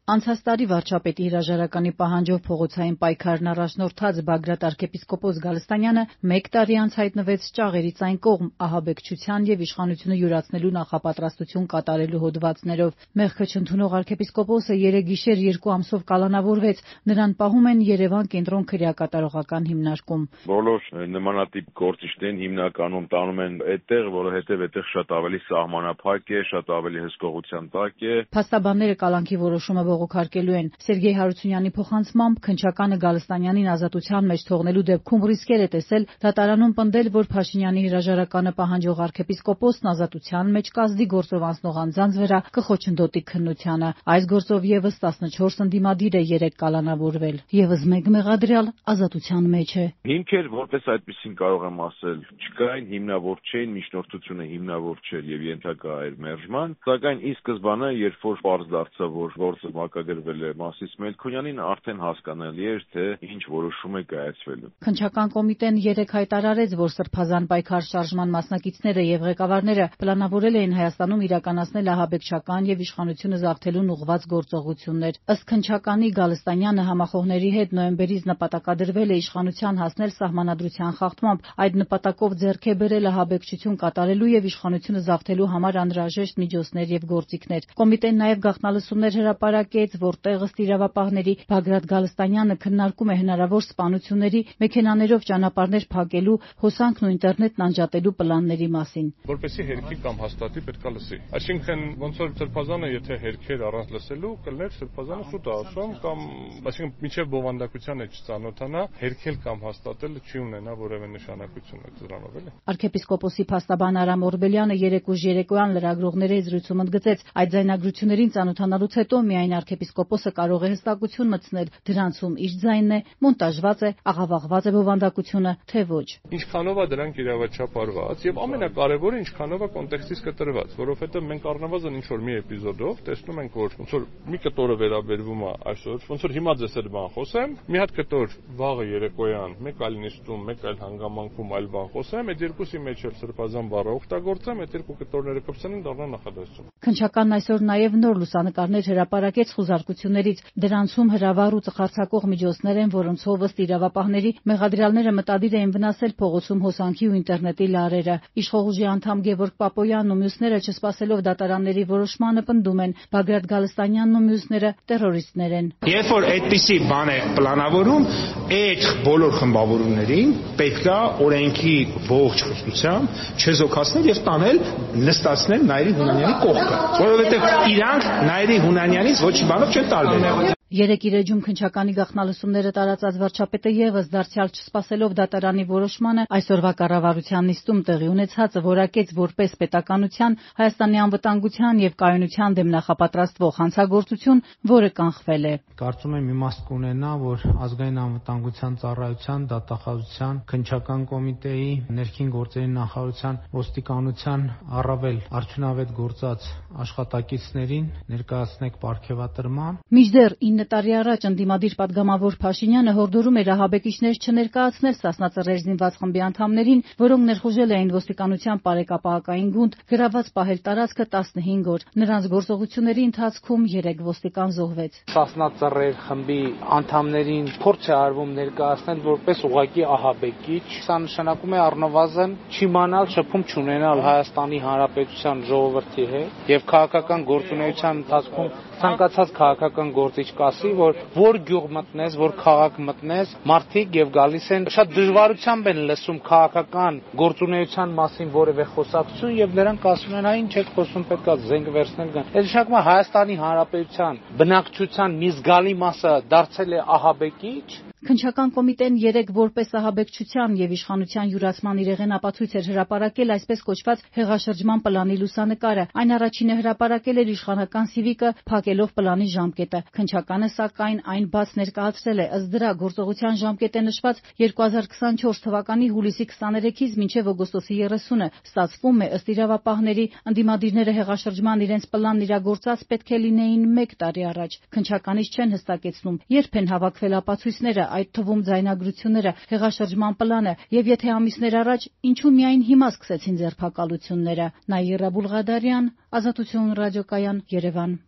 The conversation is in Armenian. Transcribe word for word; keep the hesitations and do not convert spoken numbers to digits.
Անցած տարի վարչապետի հրաժարականի պահանջով փողոցային պայքարն առաջնորդած Բագրատ arczepiskopos Գալստանյանը մեկ տարի անց հայտնվեց Ճաղերից այն կողմ ահաբեկչության եւ իշխանությունը յուրացնելու նախապատրաստություն կատարելու հոդվածներով։ Մեղքը չընդունող arczepiskopos-ը երեկ գիշեր երկու ամսով կալանավորվեց, նրան պահում են Երևան կենտրոն քրեակատարողական հիմնարկում։ Բոլոր նմանատիպ գործիչներին հիմնականում տանում են այդտեղ, որովհետեւ այդտեղ շատ ավելի սահմանափակ է, շատ ավելի հսկողության տակ է։ Փաստաբանները կալանքի որոշումը բողոքարկելու են։ Սերգեյ Հարությունյանի փոխանցմամբ քննչականը Գալստանյանին ազատության մեջ թողնելու դեպքում ռիսկեր է տեսել, դատարանում պնդել, որ Փաշինյանի հրաժարականը պահանջող arczepiskopos-ն ազատության մեջ կազդի գործով անցնող անձանց վրա կխոչընդոտի քննությանը։ Այս գործով եւս տասնչորս ընդդիմադիր է երեկ կալանավորվել։ Եվս մեկ մեղադրյալ ազատության մեջ է։ Հիմքեր որպես այդպեսին կարող եմ ասել չկային, հիմնավոր չէին, միջնորդությունը հիմնավոր չէր եւ ենթակա էր մերժման, սակայն ի սկզբանե, երբ որ պարզ դարձավ, որ գործը մակագրվել է Մասիս Մելքոնյանին, արդեն հասկանալի էր, թե ինչ որոշում է կայացվելու։ Քննչական կոմիտեն երեկ հայտարարեց, որ սրբազան պայքար շարժման մասնակիցները եւ ղեկավարները պլանավորել էին Հայաստանում իրականացնել ահաբեկչական եւ իշխանությունը զավթելուն ուղղված գործողություններ։ Ըստ քննչականի Գալստանյանը համախոհների հետ նոյեմբերից նպատակադրվել է իշխանության հասնել սահմանադրության խախտմամբ, այդ նպատակով ձեռք է բերել ահաբեկչություն կատարելու եւ իշխանությունը զավթելու համար անհրաժեշտ միջոցներ եւ գործիքներ։ Կոմիտեն նաեւ գաղտնալսումներ հրապարակեց, որտեղ ըստ իրավապահների Բագրատ Գալստանյանը քննարկում է հնարավոր սպանությունների, մեքենաներով ճանապարհներ փակելու, հոսանքն ու ինտերնետն անջատելու պլանների մասին։ Որպեսզի հերքի կամ հաստատի պետքա լսի։ Այսինքն ոնց որ սրբազանը եթե հերքեր առանց լսելու կլներ սրբազանը սուտ ասում կամ այսինքն միջև բովանդակության է չծանոթանա, հերքել կամ հաստատելը չի ունենա որևէ նշանակություն այդ դրանով էլի։ Arczepiskopos-ի փաստաբան Արամ Օրբելյանը երեկ ուժ երեկոյան լրագրողների զրույցում ընդգծեց, այդ ձայնագրություններին ծանոթանալուց հետո միայն arczepiskopos-ը կարող է հստակություն մտցնել դրանցում իր ձայնն է, մոնտաժված է, աղավաղված է բովանդակությունը, թե ոչ։ Ինչքանով է դրանք իրավաչափ արված եւ ամենակարևորը ինչքանով է կոնտեքստից կտրված, որովհետեւ մենք առնվազն ինչ որ մի էպիզոդով տեսնում ենք, որ ոնց որ մի կտորը վերաբերվում է այսօր, ոնց որ հիմա ձեզ հետ բան խոսեմ, մի հատ կտոր վաղը երեկոյան, մեկ այլ նիստում, մեկ այլ հանգամանքում այլ բան խոսեմ, այդ երկուսի մեջ էլ սրբազան բառը օգտագործեմ, այդ երկու կտորները կպցնեն դառնա նախադասություն։ Քննչականն այսօր նաեւ նոր լուսանկարներ հրապարակեց խուզարկություններից։ Դրանցում հրավառ ու ծխարցակող միջոցներ են, որոնցով ըստ իրավապահների մեղադրյալները մտադիր էին վնասել փողոցում հոսանքի ու ինտերնետի լարերը։ Իշխող ուժի անդամ Գևորգ Պապոյանն ու մյուսները չսպասելով դատարանների որոշմանը պնդում են, Բագրատ Գալստանյանն ու մյուսները տերորիստներ են։ Երբ որ այդպիսի բան է պլանավորում, այդ բոլոր խմբավորումներին պետքա օրենքի ողջ խստությամբ չեզոքացնել եւ տանել նստացնել Նայիրի Հունանյանի կողքը, որովհետեւ իրանք Նայիրի Հունանյանից ոչ մի բանով չեն տարբերվում։ Երեկ իր էջում քննչականի գաղտնալսումները տարածած վարչապետը եւս դարձյալ չսպասելով դատարանի որոշմանը այսօրվա կառավարության նիստում տեղի ունեցածը որակեց որպես պետականության, Հայաստանի անվտանգության եւ կայունության դեմ նախապատրաստվող հանցագործություն, որը կանխվել է։ Կարծում եմ իմաստ կունենա, որ ազգային անվտանգության ծառայության, դատախազության, քննչական կոմիտեի, ներքին գործերի նախարարության, ոստիկանության առավել արդյունավետ գործած աշխատակիցներին ներկայացնեք պարգևատրման։ Մինչդեռ ինը տարի առաջ ընդդիմադիր պատգամավոր Փաշինյանը հորդորում էր ահաբեկիչներ չներկայացնել Սասնածռեր զինված խմբի անդամներին, որոնք ներխուժել էին ոստիկանության պարեկապահական գունդ, գրաված պահել տարածքը տասնհինգ օր։ Նրանց գործողությունների ընթացքում երեք ոստիկան զոհվեց։ Սասնածռեր խմբի անդամներին փորձ է արվում ներկայացնել որպես ուղղակի ահաբեկիչ։ Սա նշանակում է առնվազն չիմանալ, շփում չունենալ Հայաստանի Հանրապետության ժողովրդի հետ եւ քաղաքական գործունեության ընթացքում ցանկացած քաղաքական գործիչ կասի, որ որ գյուղ մտնես, որ քաղաք մտնես, մարդիկ եւ գալիս են շատ դժվարությամբ են լսում քաղաքական գործունեության մասին որևէ խոսակցություն եւ նրանք ասում են, այ ինչ եք խոսում, պետքա զենք վերցնել գան։ Այդ նշանակում է Հայաստանի Հանրապետության բնակչության մի զգալի մասը դարձել է ահաբեկիչ։ Քննչական կոմիտեն երեկ որպես ահաբեկչության եւ իշխանության յուրացման իրեղեն ապացույց էր հրապարակել այսպես կոչված հեղաշրջման պլանի լուսանկարը։ Այն առաջինը հրապարակել էր իշխանական Սիվիկը, փակելով պլանի ժամկետը։ Քննչականը սակայն այն բաց ներկայացրել է։ Ըստ դրա գործողության ժամկետ է նշված երկու հազար քսանչորս թվականի հուլիսի քսաներեքից մինչև օգոստոսի երեսունը։ Ստացվում է, ըստ իրավապահների, ընդդիմադիրները հեղաշրջման իրենց պլանն իրագործած պետք է լինեին մեկ տարի առաջ։ Քննչականից չեն հստակեցնում, երբ են հավաքվել ապացույցները, այդ թվում ձայնագրությունները, հեղաշրջման պլանը եւ եթե ամիսներ առաջ, ինչու միայն հիմա սկսեցին ձերբակալությունները։ Նաիրա Բուլղադարյան, Ազատություն ռադիոկայան, Երևան։